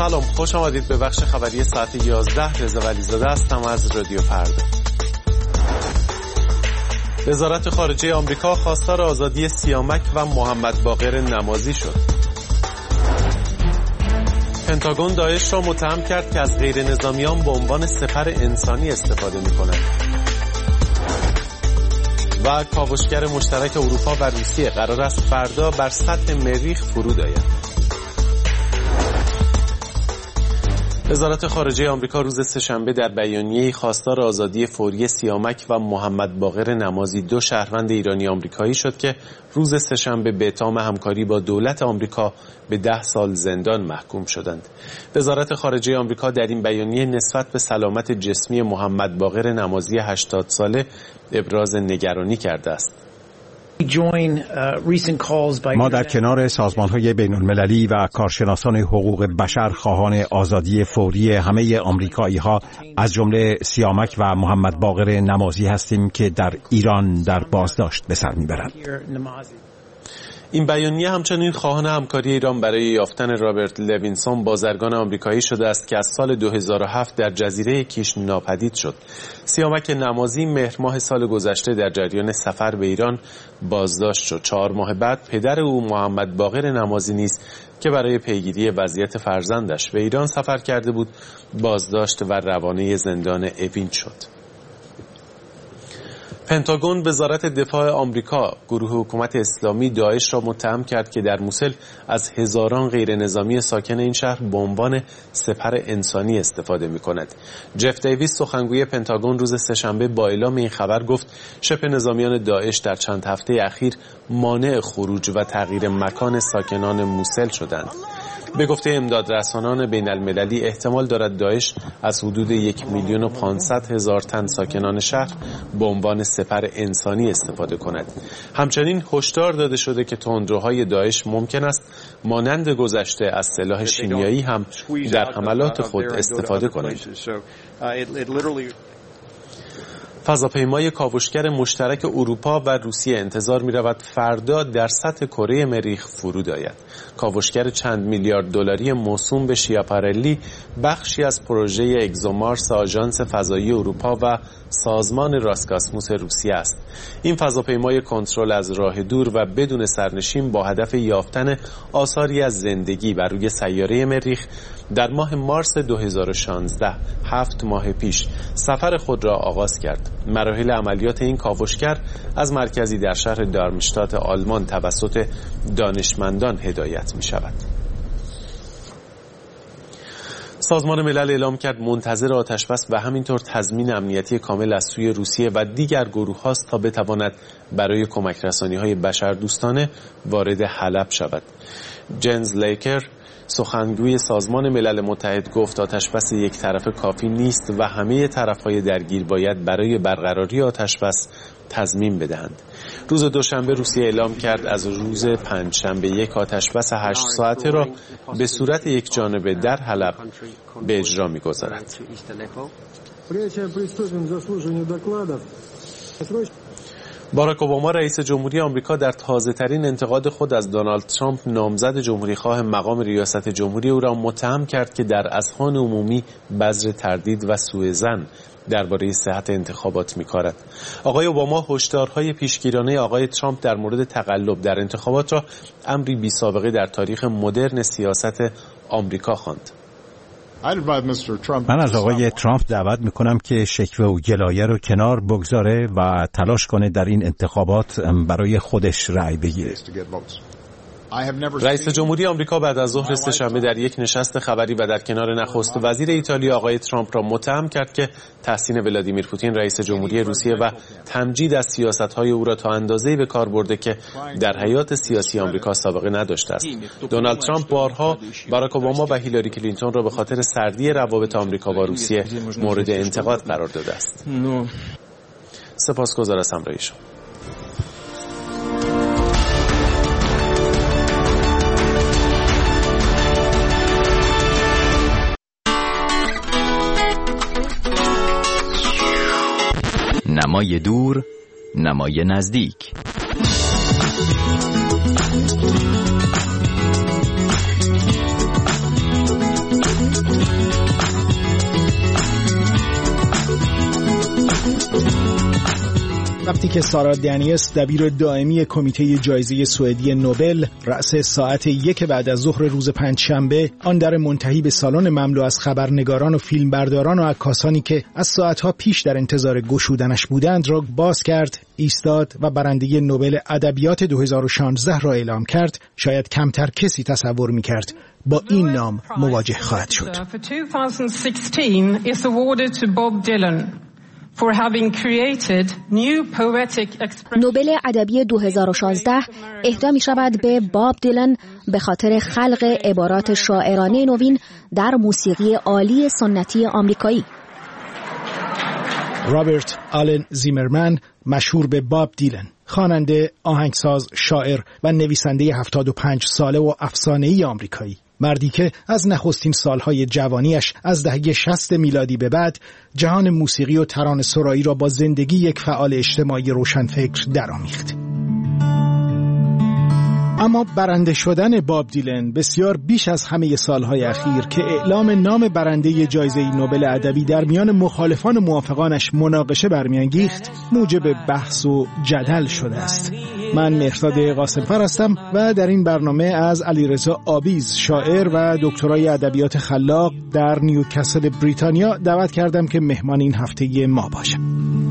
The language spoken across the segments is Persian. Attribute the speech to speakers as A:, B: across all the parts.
A: سلام، خوش آمدید به بخش خبری ساعت 11. رضا ولیزاده هستم از رادیو فردا. وزارت خارجه آمریکا خواستار آزادی سیامک و محمد باقر نمازی شد. پنتاگون داعش را متهم کرد که از غیر نظامیان به عنوان سپر انسانی استفاده می‌کند. و کاوشگر مشترک اروپا و روسیه قرار است فردا بر سطح مریخ فرود آید. وزارت خارجه آمریکا روز سه‌شنبه در بیانیه‌ای خواستار آزادی فوری سیامک و محمد باقر نمازی، دو شهروند ایرانی آمریکایی شد که روز سه‌شنبه به اتهام همکاری با دولت آمریکا به 10 سال زندان محکوم شدند. وزارت خارجه آمریکا در این بیانیه نسبت به سلامت جسمی محمد باقر نمازی 80 ساله ابراز نگرانی کرده است.
B: ما در کنار سازمان‌های بین‌المللی و کارشناسان حقوق بشر خواهان آزادی فوری همه آمریکایی‌ها از جمله سیامک و محمد باقر نمازی هستیم که در ایران در بازداشت به سر می‌برند.
A: این بیانیه همچنین خواهان همکاری ایران برای یافتن رابرت لوینسون، بازرگان آمریکایی شده است که از سال 2007 در جزیره کیش ناپدید شد. سیامک نمازی مهر ماه سال گذشته در جریان سفر به ایران بازداشت شد. 4 ماه بعد پدر او محمد باقر نمازی نیز که برای پیگیری وضعیت فرزندش به ایران سفر کرده بود بازداشت و روانه زندان اوین شد. پنتاگون وزارت دفاع آمریکا گروه حکومت اسلامی داعش را متهم کرد که در موسل از هزاران غیر نظامی ساکن این شهر به عنوان سپر انسانی استفاده می کند. جف دیویس سخنگوی پنتاگون روز سه‌شنبه با اعلام این خبر گفت شبه نظامیان داعش در چند هفته اخیر مانع خروج و تغییر مکان ساکنان موسل شدند. به گفته امدادرسانان بین المللی احتمال دارد داعش از حدود 1,500,000 تن ساکنان شهر به عنوان سپر انسانی استفاده کند. همچنین هشدار داده شده که تندروهای داعش ممکن است مانند گذشته از سلاح شیمیایی هم در حملات خود استفاده کنند. فضاپیمای کاوشگر مشترک اروپا و روسیه انتظار می‌رود فردا در سطح کره مریخ فرود آید. کاوشگر چند میلیارد دلاری موسوم به شیاپارلی بخشی از پروژه اگزومارس آژانس فضایی اروپا و سازمان راسکاسموس روسیه است. این فضاپیمای کنترل از راه دور و بدون سرنشین با هدف یافتن آثاری از زندگی بر روی سیاره مریخ در ماه مارس 2016 7 ماه پیش سفر خود را آغاز کرد. مراحل عملیات این کاوشگر از مرکزی در شهر دارمشتات آلمان توسط دانشمندان هدایت می شود. سازمان ملل اعلام کرد منتظر آتشبس و همینطور تضمین امنیتی کامل از سوی روسیه و دیگر گروه هاست تا بتواند برای کمک رسانی های بشردوستانه وارد حلب شود. جنز لیکر سخنگوی سازمان ملل متحد گفت آتشبس یک طرفه کافی نیست و همه طرف‌های درگیر باید برای برقراری آتشبس تضمین بدهند. روز دوشنبه روسیه اعلام کرد از روز پنجشنبه یک آتشبس 8 ساعته را به صورت یک جانبه در حلب به اجرا می‌گذارد. باراک اوباما رئیس جمهوری آمریکا در تازه‌ترین انتقاد خود از دونالد ترامپ نامزد جمهوریخواه مقام ریاست جمهوری او را متهم کرد که در اذهان عمومی بذر تردید و سوءظن درباره صحت انتخابات می‌کارد. آقای اوباما هشدارهای پیشگیرانه آقای ترامپ در مورد تقلب در انتخابات را امری بی‌سابقه در تاریخ مدرن سیاست آمریکا خواند.
B: من از آقای ترامپ دعوت میکنم که شکوه و گلایه رو کنار بگذاره و تلاش کنه در این انتخابات برای خودش رأی بگیره.
A: رئیس جمهوری آمریکا بعد از ظهر سه‌شنبه در یک نشست خبری و در کنار نخست وزیر ایتالیا آقای ترامپ را متهم کرد که تحسین ولادیمیر پوتین رئیس جمهوری روسیه و تمجید از سیاست‌های او را تا اندازه‌ای به کار برده که در حیات سیاسی آمریکا سابقه نداشته است. دونالد ترامپ بارها باراک اوباما و هیلاری کلینتون را به خاطر سردی روابط آمریکا با روسیه مورد انتقاد قرار داده است. سپاسگزار از همراهی شما.
C: نمای دور، نمای نزدیک.
D: وقتی که سارا دنیس دبیر دائمی کمیته جایزه سوئدی نوبل رأس ساعت 1 بعد از ظهر روز پنجشنبه آن در منتهی به سالن مملو از خبرنگاران و فیلمبرداران و عکاسانی که از ساعتها پیش در انتظار گشودنش بودند را باز کرد، ایستاد و برنده نوبل ادبیات 2016 را اعلام کرد، شاید کمتر کسی تصور می‌کرد با این نام مواجه خواهد شد.
E: نوبل ادبی 2016 اهدا می شود به باب دیلن به خاطر خلق عبارات شاعرانه نوین در موسیقی عالی سنتی آمریکایی.
D: رابرت آلن زیمرمن، مشهور به باب دیلن، خواننده، آهنگساز، شاعر و نویسنده 75 ساله و افسانه‌ای آمریکایی، مردی که از نخستین سالهای جوانیش از دهه 60 میلادی به بعد جهان موسیقی و ترانه‌سرایی را با زندگی یک فعال اجتماعی روشنفکر درآمیخت. اما برنده شدن باب دیلن بسیار بیش از همه سالهای اخیر که اعلام نام برنده جایزه نوبل ادبی در میان مخالفان و موافقانش مناقشه برمیانگیخت، موجب بحث و جدل شده است. من مهرداد قاسم‌فر هستم و در این برنامه از علیرضا آبیز، شاعر و دکترای ادبیات خلاق در نیوکاسل بریتانیا دعوت کردم که مهمان این هفته ما باشه.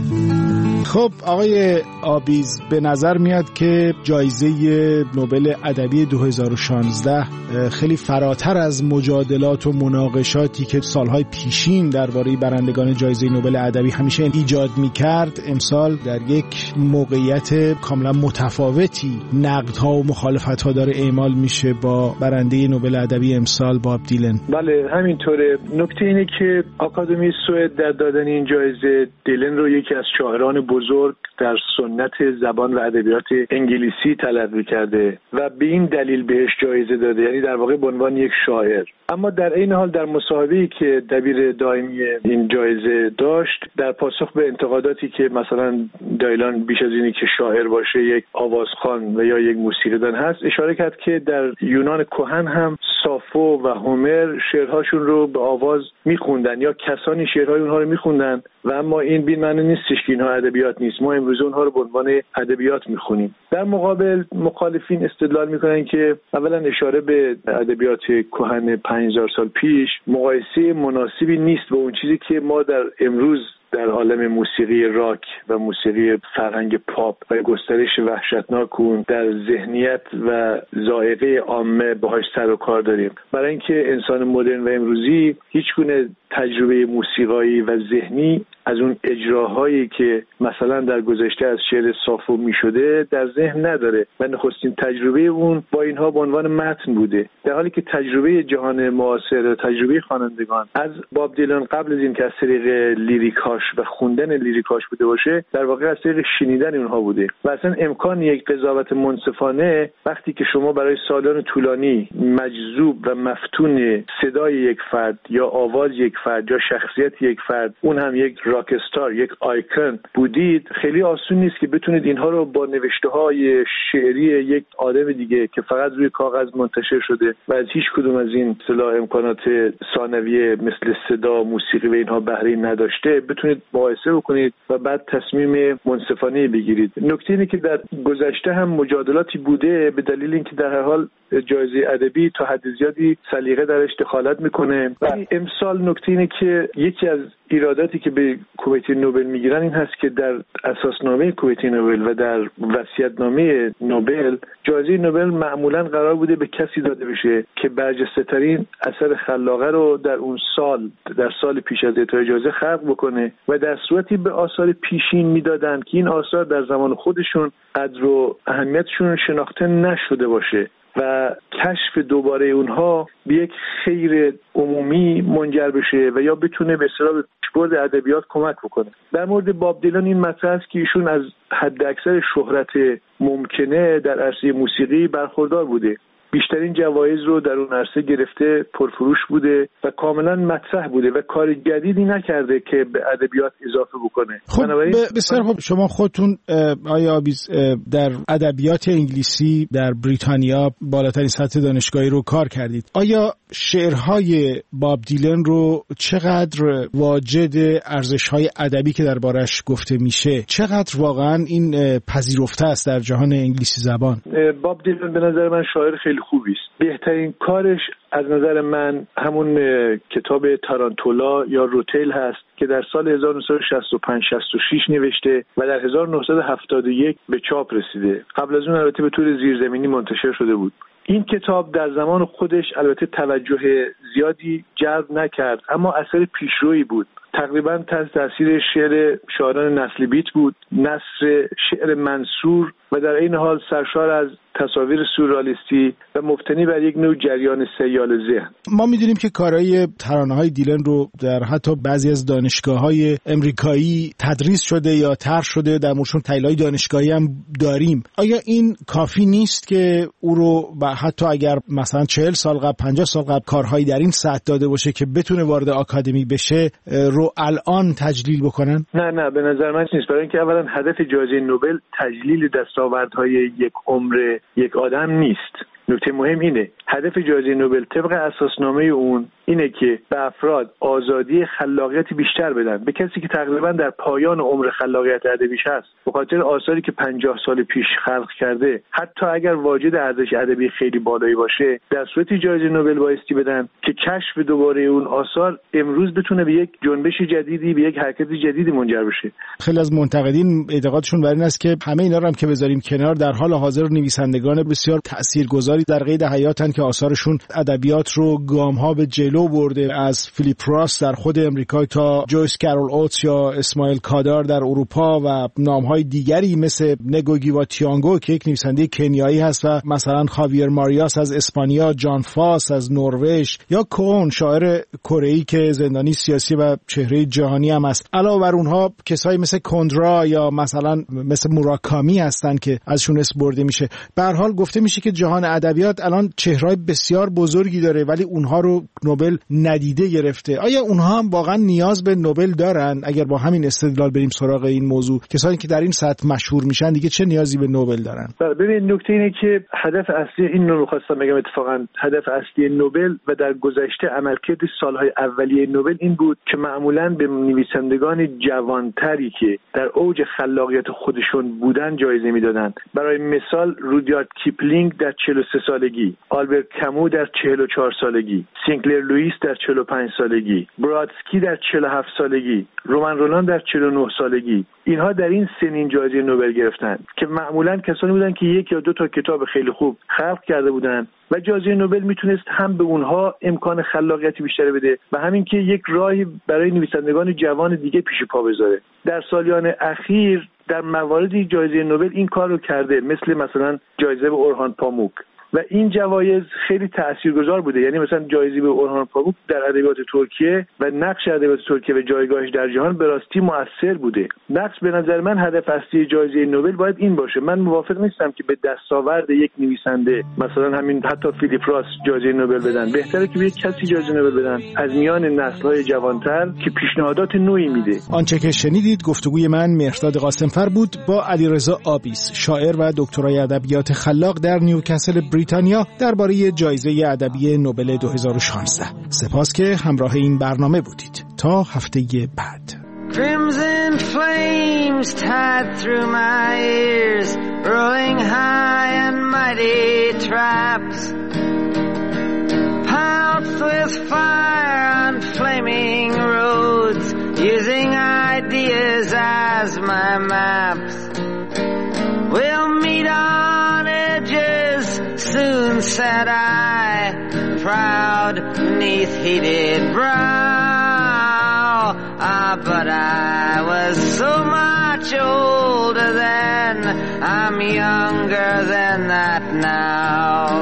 D: خب آقای آبیز، به نظر میاد که جایزه نوبل ادبی 2016 خیلی فراتر از مجادلات و مناقشاتی که سالهای پیشین درباره برندگان جایزه نوبل ادبی همیشه ایجاد میکرد، امسال در یک موقعیت کاملا متفاوتی نقدها و مخالفتها داره اعمال میشه با برنده نوبل ادبی امسال باب دیلن.
F: بله همینطوره. نکته اینه که آکادمی سوئد در دادن این جایزه دیلن رو یکی از شاعران بزرگ در سنت زبان و ادبیات انگلیسی تلقی کرده و به این دلیل بهش جایزه داده، یعنی در واقع به عنوان یک شاعر. اما در این حال در مصاحبه‌ای که دبیر دائمی این جایزه داشت در پاسخ به انتقاداتی که مثلا دایلان بیش از اینی که شاعر باشه یک آوازخوان و یا یک موسیقیدان هست، اشاره کرد که در یونان کهن هم سافو و هومر شعرهاشون رو به آواز میخوندن یا کسانی شعرهای اونها رو میخوندن و اما این بی معنی نیستش که اینها ادبیات نیست. ما امروز اونها رو به عنوان ادبیات میخونیم. در مقابل مخالفین استدلال میکنن که اولا اشاره به ادبیات کهن 5000 سال پیش مقایسه مناسبی نیست با اون چیزی که ما در امروز در عالم موسیقی راک و موسیقی فرهنگ پاپ و گسترش وحشتناک اون در ذهنیت و ذائقه عامه باهاش سر و کار داریم. برای اینکه انسان مدرن و امروزی هیچ گونه تجربه موسیقایی و ذهنی از اون اجراهایی که مثلا در گذشته از شعر صافو می شده در ذهن نداره و نخستین تجربه اون با اینها به عنوان متن بوده، در حالی که تجربه جهان معاصر، تجربه خوانندگان از باب دیلن قبل از این که از طریق لیریکاش و خوندن لیریکاش بوده باشه، در واقع از طریق شنیدن اونها بوده و اصلا امکان یک قضاوت منصفانه وقتی که شما برای سالان طولانی مجذوب و مفتون صدای یک فرد یا آواز یک فرد یا شخصیت یک فرد، اون هم یک راک استار، یک آیکون بودید، خیلی آسون نیست که بتونید اینها رو با نوشته‌های شعری یک آدم دیگه که فقط روی کاغذ منتشر شده و از هیچ کدوم از این اصطلاح امکانات ثانویه مثل صدا، موسیقی و اینها بهره نداشته بتونید مقایسه بکنید و بعد تصمیم منصفانه بگیرید. نکته اینه که در گذشته هم مجادلاتی بوده به دلیل اینکه در هر حال جایزه ادبی تا حد زیادی سلیقه درش دخالت میکنه. ولی امسال نکته اینه که یکی از ایراداتی که به کمیته نوبل میگیرن این هست که در اساسنامه کمیته نوبل و در وصیت‌نامه نوبل جایزه نوبل معمولا قرار بوده به کسی داده بشه که برجسته‌ترین اثر خلاقه رو در اون سال، در سال پیش از اعطای جایزه خلق بکنه و در صورتی به آثار پیشین میدادن که این آثار در زمان خودشون قدر و اهمیتشون شناخته نشده باشه و کشف دوباره اونها به یک خیر عمومی منجر بشه و یا بتونه به اصطلاح به پیشبرد ادبیات کمک بکنه. در مورد باب دیلن این مطرح است که ایشون از حد اکثر شهرت ممکنه در عرصه موسیقی برخوردار بوده. بیشترین جوایز رو در اون عرصه گرفته، پرفروش بوده و کاملا مطرح بوده و کار جدیدی نکرده که به ادبیات اضافه بکنه.
D: خب بسیار خوب. شما خودتون آیا آبیز در ادبیات انگلیسی در بریتانیا بالاترین سطح دانشگاهی رو کار کردید. آیا شعرهای باب دیلن رو چقدر واجد ارزش‌های ادبی که دربارش گفته میشه، چقدر واقعا این پذیرفته است در جهان انگلیسی زبان؟
F: باب دیلن به نظر من شاعر خیلی خوبی است. بهترین کارش از نظر من همون کتاب تارانتولا یا روتیل هست که در سال 1965-66 نوشته و در 1971 به چاپ رسیده. قبل از اون البته به طور زیرزمینی منتشر شده بود. این کتاب در زمان خودش البته توجه زیادی جلب نکرد، اما اثر پیشرویی بود. تقریبا تحت تاثیر شعر شاعران نسل بیت بود، نثر شعر منصور و در این حال سرشار از تصاویر سورئالیستی و مبتنی بر یک نوع جریان سیال ذهن.
D: ما میدونیم که کارهای ترانه‌های دیلن رو در حتی بعضی از دانشگاه‌های امریکایی تدریس شده یا طرح شده، در موردشون تحلیل‌های دانشگاهی هم داریم. آیا این کافی نیست که او رو حتی اگر مثلا 40 سال قبل 50 سال قبل کارهایی در این سطح داده باشه که بتونه وارد آکادمی بشه رو الان تجلیل بکنن؟
F: نه به نظر من نیست. برای اینکه اولا هدف جایزه نوبل تجلیل دستاوردهای یک عمر یک آدم نیست. نکته مهم اینه هدف جایزه نوبل طبق اساسنامه اون اینه که به افراد آزادی خلاقیت بیشتر بدن، به کسی که تقریبا در پایان عمر خلاقیت ادبیش هست به خاطر آثاری که 50 سال پیش خلق کرده، حتی اگر واجد ارزش ادبی خیلی بالایی باشه، در صورتی جایزه نوبل بایستی بدن که کشف دوباره اون آثار امروز بتونه به یک جنبش جدیدی، به یک حرکت جدیدی منجر بشه.
D: خیلی از منتقدین اعتقادشون بر این است که همه اینا رو هم که بذاریم کنار، در حال حاضر نویسندگان بسیار تاثیرگذاری در قید حیاتن که آثارشون ادبیات رو گام‌ها به جلو برده، از فیلیپ راس در خود امریکا تا جویس کارول اوتس یا اسماعیل کادار در اروپا و نام‌های دیگری مثل نگوگی و تیانگو که یک نویسنده کنیایی هست و مثلا خاویر ماریاس از اسپانیا، جان فاس از نروژ یا کون شاعر کره‌ای که زندانی سیاسی و چهره جهانی هم است. علاوه بر اونها کسایی مثل کندرا یا مثلا مثل موراکامی هستن که ازشون اسم برده میشه. به هر حال گفته میشه که جهان ادبیات الان چهره‌های بسیار بزرگی داره ولی اونها رو نوبل ندیده گرفته. آیا اونها هم واقعا نیاز به نوبل دارن؟ اگر با همین استدلال بریم سراغ این موضوع، کسانی که در این سطح مشهور میشن دیگه چه نیازی به نوبل دارن؟
F: ببین نکته اینه که هدف اصلی این رو می‌خواستم بگم، اتفاقا هدف اصلی نوبل و در گذشته عملکرد سالهای اولیه نوبل این بود که معمولاً به نویسندگان جوانتری که در اوج خلاقیت خودشون بودن جایزه میدادن. برای مثال رودیارد کیپلینگ در 43 سالگی، آلبرت کامو در 44 سالگی، سینکلر لوئیس در 45 سالگی، برادسکی در 47 سالگی، رومن رولان در 49 سالگی. اینها در این سنین جایزه نوبل گرفتن که معمولاً کسانی بودن که یک یا دو تا کتاب خیلی خوب خلق کرده بودن و جایزه نوبل میتونست هم به اونها امکان خلاقیت بیشتر بده و همین که یک راهی برای نویسندگان جوان دیگه پیش پا بذاره. در سالیان اخیر در مواردی جایزه نوبل این کار رو کرده، مثلا جایزه به اورهان پاموک و این جوایز خیلی تاثیرگذار بوده. یعنی مثلا جایزه به اورهان پاموک در ادبیات ترکیه و نقش ادبیات ترکیه و جایگاهش در جهان به راستی مؤثر بوده. نقش به نظر من هدف اصلی جایزه نوبل باید این باشه. من موافق نیستم که به دستاورد یک نویسنده مثلا همین حتی فیلیپ راس جایزه نوبل بدن. بهتره که به یک کسی جایزه نوبل بدن از میان نسل‌های جوانتر که پیشنهادات نوعی میده.
D: آنچه که شنیدید گفتگوی من مهرداد قاسمفر بود با علیرضا آبیس، شاعر و دکترای ادبیات خلاق در نیوکاسل بریتانیا درباره جایزه ادبی نوبل 2016. سپاس که همراه این برنامه بودید. تا هفته بعد.
G: Crimson flames tied through my ears, rolling high and mighty traps, pounced with fire on flaming roads, using ideas as my maps. We'll meet on edges soon, said I, proud neath heated brow. But I was so much older then, I'm younger than that now.